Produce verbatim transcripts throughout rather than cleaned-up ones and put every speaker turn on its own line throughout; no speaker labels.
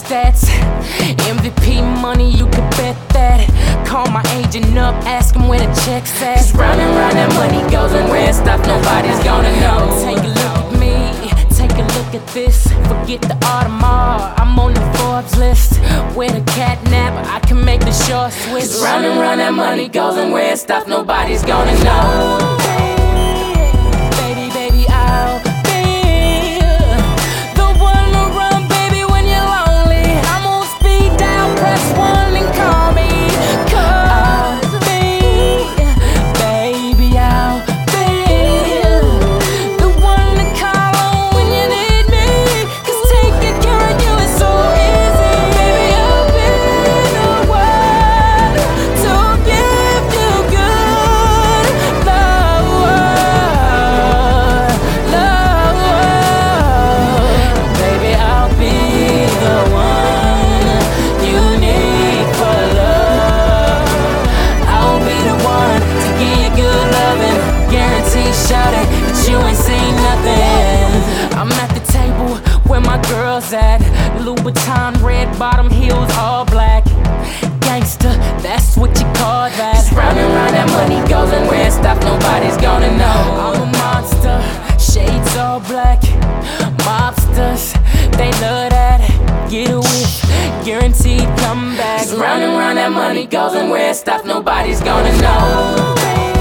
stats. M V P money, you can bet that. Call my agent up, ask him where the check's at. Cause round and round that money goes, and where it stops, nobody's gonna know. Take a look at me, take a look at this. Forget the Audemars, I'm on the Forbes list. Where the cat nap, I can make the short switch. Cause round and round that money goes, and where it stops, nobody's gonna know. At Louboutin, red bottom heels, all black. Gangsta, that's what you call that. Cause round and round that money goes, and where it stops, nobody's gonna know. I'm a monster, shades all black. Mobsters, they love that. Get a wish, guaranteed come back. Cause round and round that money goes, and where it stops, nobody's gonna know.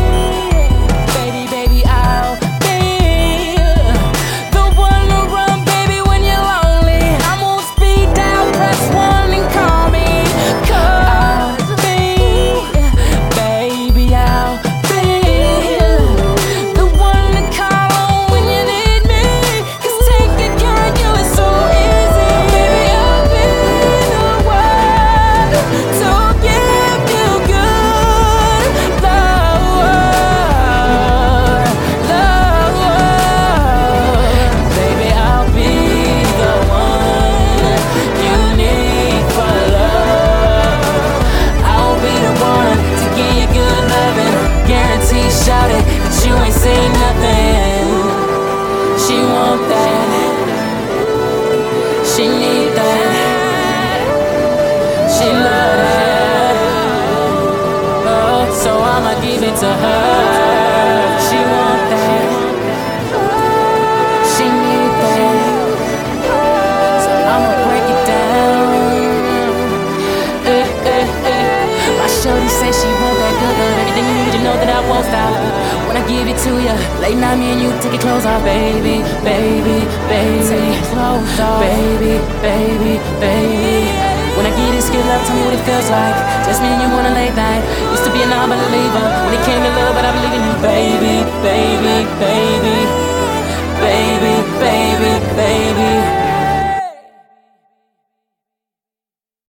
You ain't seen nothing. She want that. She need that. She love that. Oh, so I'ma give it to her. She want that. She need that. So I'ma break it down. Eh, eh, eh. My shorty say she want that good, good. Everything you need to know that I won't stop. When I give it to you, late night me and you take your clothes off, baby, baby, baby, take your clothes off, baby, baby, baby. When I get it, skill up, tell me what it feels like. Just me and you on a late night. Used to be an unbeliever when it came to love, but I believe in you, baby, baby.